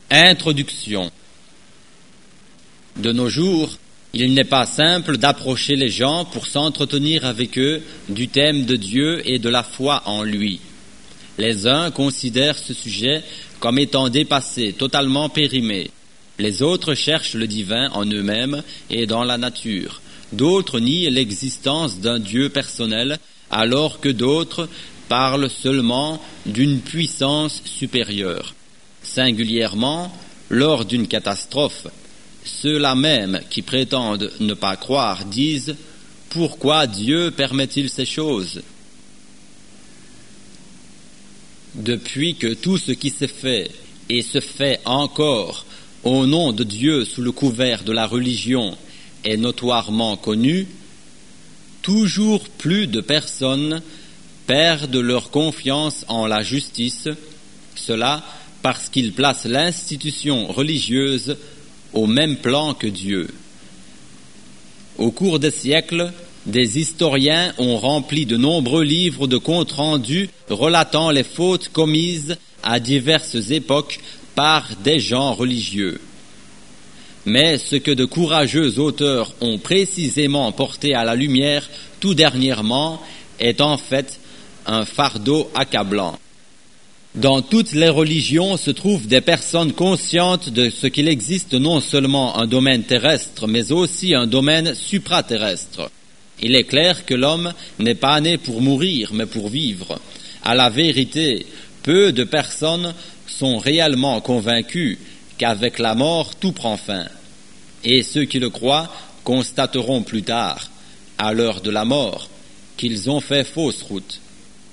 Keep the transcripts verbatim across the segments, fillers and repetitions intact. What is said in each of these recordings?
Introduction. De nos jours, il n'est pas simple d'approcher les gens pour s'entretenir avec eux du thème de Dieu et de la foi en lui. Les uns considèrent ce sujet comme étant dépassé, totalement périmé. Les autres cherchent le divin en eux-mêmes et dans la nature. D'autres nient l'existence d'un Dieu personnel, alors que d'autres parlent seulement d'une puissance supérieure. Singulièrement, lors d'une catastrophe, ceux-là même qui prétendent ne pas croire disent « Pourquoi Dieu permet-il ces choses ?» Depuis que tout ce qui s'est fait et se fait encore au nom de Dieu sous le couvert de la religion est notoirement connu, toujours plus de personnes perdent leur confiance en la justice, cela parce qu'ils placent l'institution religieuse au même plan que Dieu. Au cours des siècles, des historiens ont rempli de nombreux livres de comptes rendus relatant les fautes commises à diverses époques par des gens religieux. Mais ce que de courageux auteurs ont précisément porté à la lumière tout dernièrement est en fait un fardeau accablant. Dans toutes les religions se trouvent des personnes conscientes de ce qu'il existe non seulement un domaine terrestre, mais aussi un domaine supraterrestre. Il est clair que l'homme n'est pas né pour mourir, mais pour vivre. À la vérité, peu de personnes sont réellement convaincus qu'avec la mort, tout prend fin. Et ceux qui le croient constateront plus tard, à l'heure de la mort, qu'ils ont fait fausse route.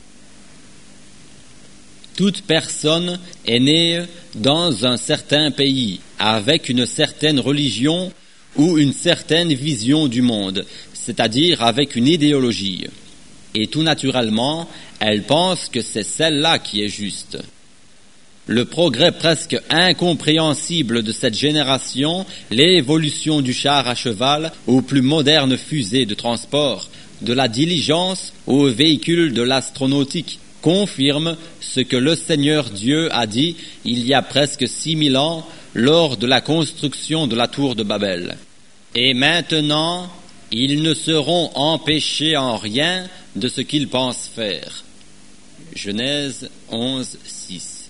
Toute personne est née dans un certain pays, avec une certaine religion ou une certaine vision du monde, c'est-à-dire avec une idéologie. Et tout naturellement, elle pense que c'est celle-là qui est juste. Le progrès presque incompréhensible de cette génération, l'évolution du char à cheval aux plus modernes fusées de transport, de la diligence aux véhicules de l'astronautique, confirme ce que le Seigneur Dieu a dit il y a presque six mille ans lors de la construction de la tour de Babel. Et maintenant, ils ne seront empêchés en rien de ce qu'ils pensent faire. Genèse onze, six.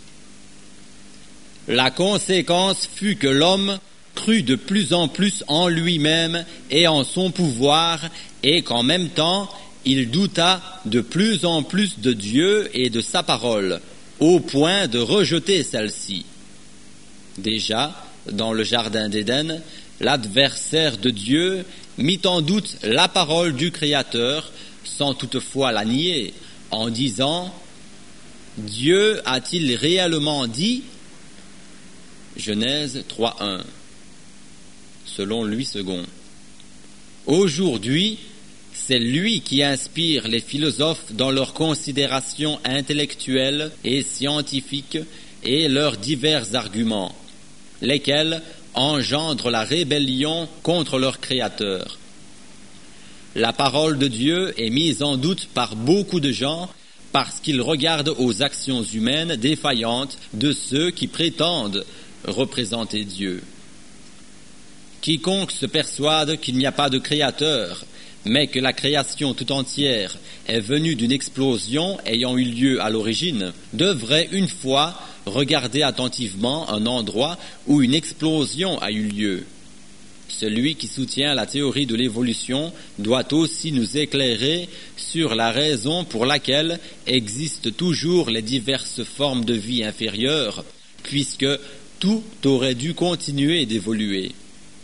La conséquence fut que l'homme crut de plus en plus en lui-même et en son pouvoir, et qu'en même temps, il douta de plus en plus de Dieu et de sa parole, au point de rejeter celle-ci. Déjà, dans le jardin d'Éden, l'adversaire de Dieu mit en doute la parole du Créateur, sans toutefois la nier, en disant « Dieu a-t-il réellement dit ?» Genèse trois, un, selon Louis second. Aujourd'hui, c'est lui qui inspire les philosophes dans leurs considérations intellectuelles et scientifiques et leurs divers arguments, lesquels engendrent la rébellion contre leur Créateur. La parole de Dieu est mise en doute par beaucoup de gens parce qu'ils regardent aux actions humaines défaillantes de ceux qui prétendent représenter Dieu. Quiconque se persuade qu'il n'y a pas de Créateur, mais que la création tout entière est venue d'une explosion ayant eu lieu à l'origine, devrait une fois regarder attentivement un endroit où une explosion a eu lieu. Celui qui soutient la théorie de l'évolution doit aussi nous éclairer sur la raison pour laquelle existent toujours les diverses formes de vie inférieures, puisque tout aurait dû continuer d'évoluer.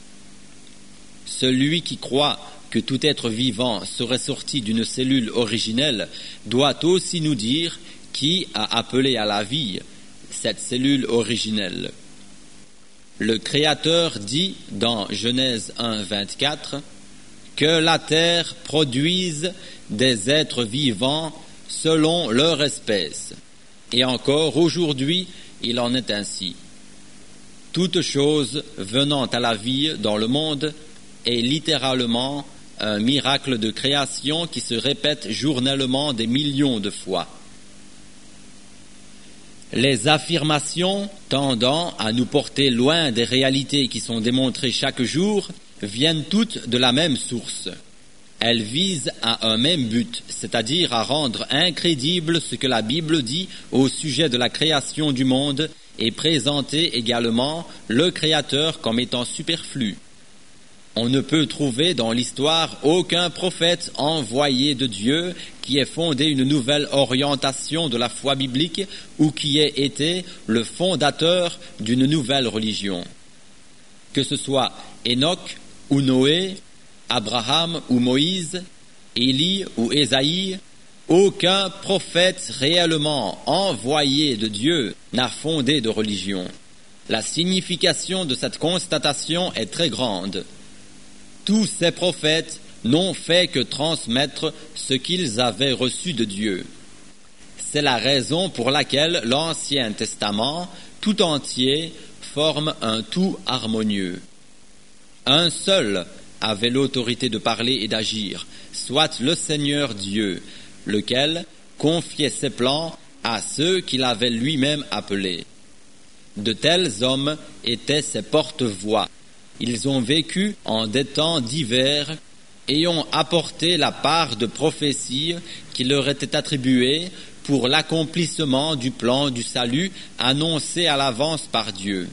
Celui qui croit que tout être vivant serait sorti d'une cellule originelle doit aussi nous dire qui a appelé à la vie cette cellule originelle. Le Créateur dit dans Genèse un, vingt-quatre que la terre produise des êtres vivants selon leur espèce. Et encore aujourd'hui, il en est ainsi. Toute chose venant à la vie dans le monde est littéralement un miracle de création qui se répète journellement des millions de fois. Les affirmations tendant à nous porter loin des réalités qui sont démontrées chaque jour viennent toutes de la même source. Elles visent à un même but, c'est-à-dire à rendre incrédible ce que la Bible dit au sujet de la création du monde et présenter également le Créateur comme étant superflu. On ne peut trouver dans l'histoire aucun prophète envoyé de Dieu qui ait fondé une nouvelle orientation de la foi biblique ou qui ait été le fondateur d'une nouvelle religion. Que ce soit Enoch ou Noé, Abraham ou Moïse, Élie ou Ésaïe, aucun prophète réellement envoyé de Dieu n'a fondé de religion. La signification de cette constatation est très grande. Tous ces prophètes n'ont fait que transmettre ce qu'ils avaient reçu de Dieu. C'est la raison pour laquelle l'Ancien Testament tout entier forme un tout harmonieux. Un seul avait l'autorité de parler et d'agir, soit le Seigneur Dieu, lequel confiait ses plans à ceux qu'il avait lui-même appelés. De tels hommes étaient ses porte-voix. Ils ont vécu en des temps divers et ont apporté la part de prophétie qui leur était attribuée pour l'accomplissement du plan du salut annoncé à l'avance par Dieu.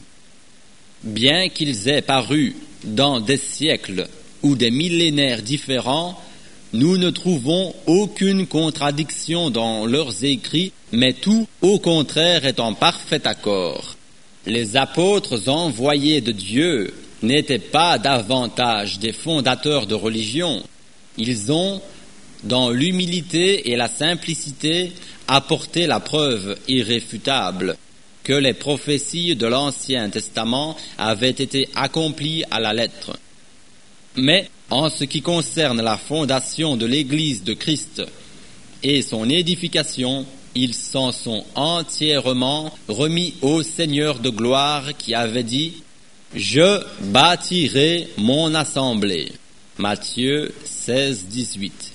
Bien qu'ils aient paru dans des siècles ou des millénaires différents, nous ne trouvons aucune contradiction dans leurs écrits, mais tout, au contraire, est en parfait accord. Les apôtres envoyés de Dieu n'étaient pas davantage des fondateurs de religion. Ils ont, dans l'humilité et la simplicité, apporté la preuve irréfutable que les prophéties de l'Ancien Testament avaient été accomplies à la lettre. Mais, en ce qui concerne la fondation de l'Église de Christ et son édification, ils s'en sont entièrement remis au Seigneur de gloire qui avait dit « Je bâtirai mon assemblée ». Matthieu seize, dix-huit.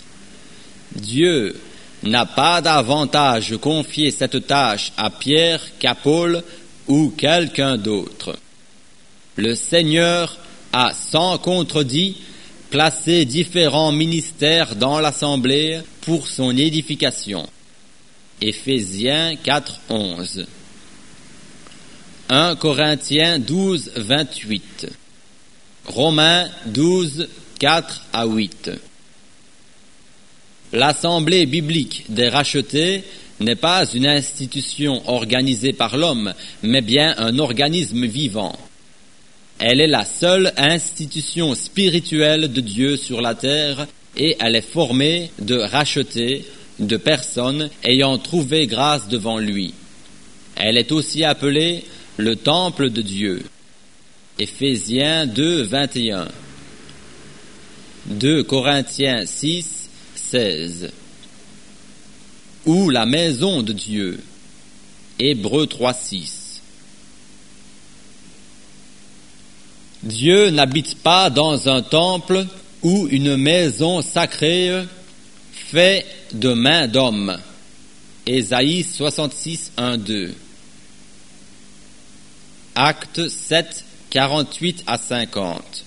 Dieu n'a pas davantage confié cette tâche à Pierre qu'à Paul ou quelqu'un d'autre. Le Seigneur a sans contredit placé différents ministères dans l'assemblée pour son édification. Éphésiens quatre, onze. un Corinthiens douze, vingt-huit. Romains douze, quatre à huit. L'assemblée biblique des rachetés n'est pas une institution organisée par l'homme, mais bien un organisme vivant. Elle est la seule institution spirituelle de Dieu sur la terre et elle est formée de rachetés, de personnes ayant trouvé grâce devant lui. Elle est aussi appelée le temple de Dieu. Éphésiens deux, vingt et un. deux Corinthiens six, seize. Ou la maison de Dieu. Hébreux trois, six. Dieu n'habite pas dans un temple ou une maison sacrée faite de mains d'hommes. Ésaïe soixante-six, un, deux. Actes sept, quarante-huit à cinquante.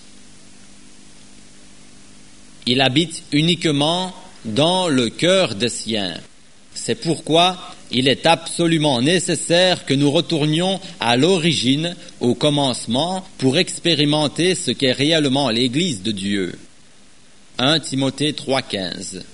Il habite uniquement dans le cœur des siens. C'est pourquoi il est absolument nécessaire que nous retournions à l'origine, au commencement, pour expérimenter ce qu'est réellement l'Église de Dieu. un Timothée trois, quinze.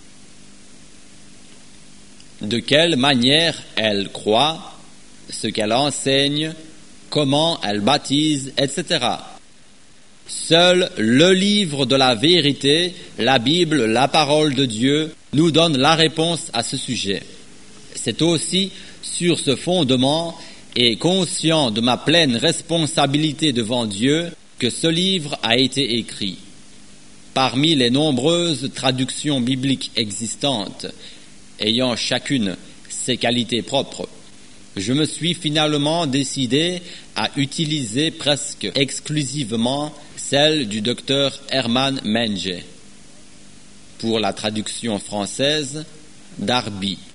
De quelle manière elle croit, ce qu'elle enseigne, comment elle baptise, et cetera. Seul le livre de la vérité, la Bible, la parole de Dieu, nous donne la réponse à ce sujet. C'est aussi sur ce fondement et conscient de ma pleine responsabilité devant Dieu que ce livre a été écrit. Parmi les nombreuses traductions bibliques existantes, ayant chacune ses qualités propres, je me suis finalement décidé à utiliser presque exclusivement celle du docteur Hermann Menge pour la traduction française d'Arby.